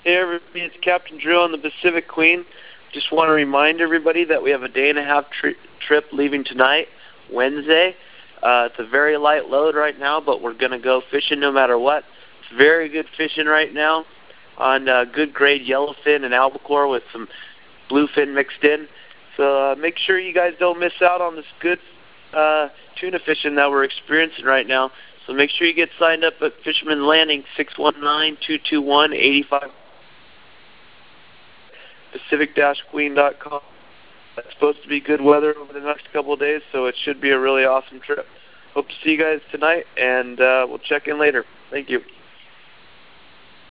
Hey everybody, it's Captain Drew on the Pacific Queen. Just want to remind everybody that we have a day-and-a-half trip leaving tonight, Wednesday. It's a very light load right now, but we're going to go fishing no matter what. It's very good fishing right now on good grade yellowfin and albacore with some bluefin mixed in. So make sure you guys don't miss out on this good tuna fishing that we're experiencing right now. So make sure you get signed up at Fisherman Landing, 619-221-85. Pacific-Queen.com. It's supposed to be good weather over the next couple of days, so it should be a really awesome trip. Hope to see you guys tonight, and we'll check in later. Thank you.